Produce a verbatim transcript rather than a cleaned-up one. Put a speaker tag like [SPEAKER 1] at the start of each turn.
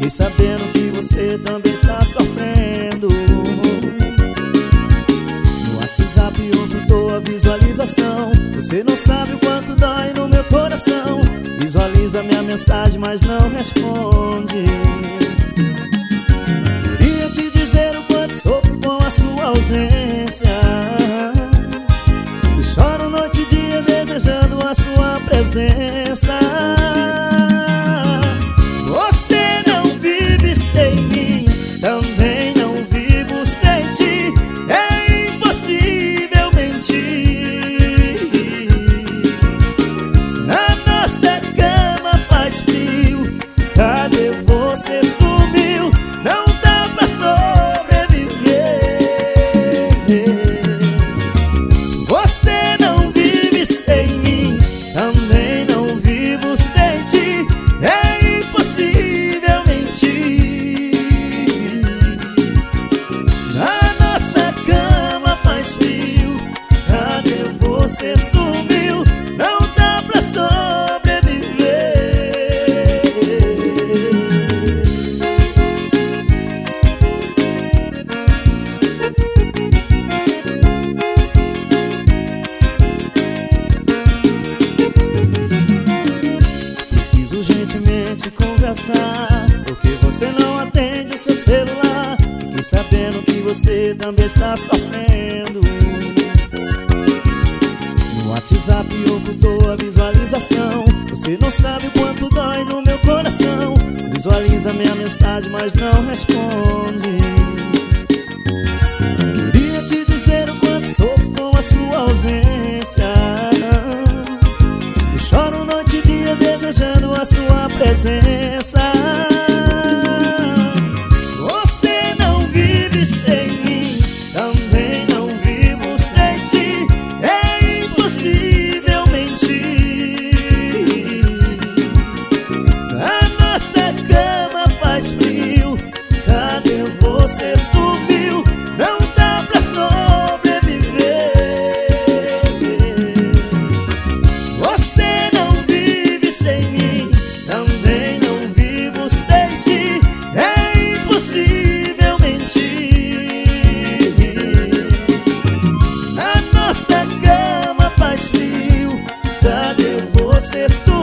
[SPEAKER 1] Fiquei sabendo que você também está sofrendo. No WhatsApp ocultou a visualização. Você não sabe o quanto dói no meu coração. Visualiza minha mensagem, mas não responde. Queria te dizer o quanto sofro com a sua ausência. Eu choro noite e dia desejando a sua presença. Você não vive sem mim, também não vivo sem ti. É impossível mentir. Na nossa cama faz frio. Cadê você? Sumiu. Não dá pra sobreviver. Você não vive sem mim, também não vivo sem ti. É impossível mentir. Na nossa cama faz frio. Cadê você? Sumiu. Não dá pra sobreviver. Preciso urgentemente conversar, porque você não atende o seu celular. Fiquei sabendo que você também está sofrendo. No WhatsApp ocultou a visualização. Você não sabe o quanto dói no meu coração. Visualiza minha mensagem, mas não responde. Queria te dizer o quanto sofro com a sua ausência. Eu choro noite e dia desejando a sua presença. Você não vive sem mim, também não vivo sem ti. É impossível mentir. A nossa cama faz frio. Cadê você? Sumiu. Não dá pra sobreviver. Você não vive sem mim, também não vivo sem ti. É impossível mentir. A nossa cama faz frio. Cadê você?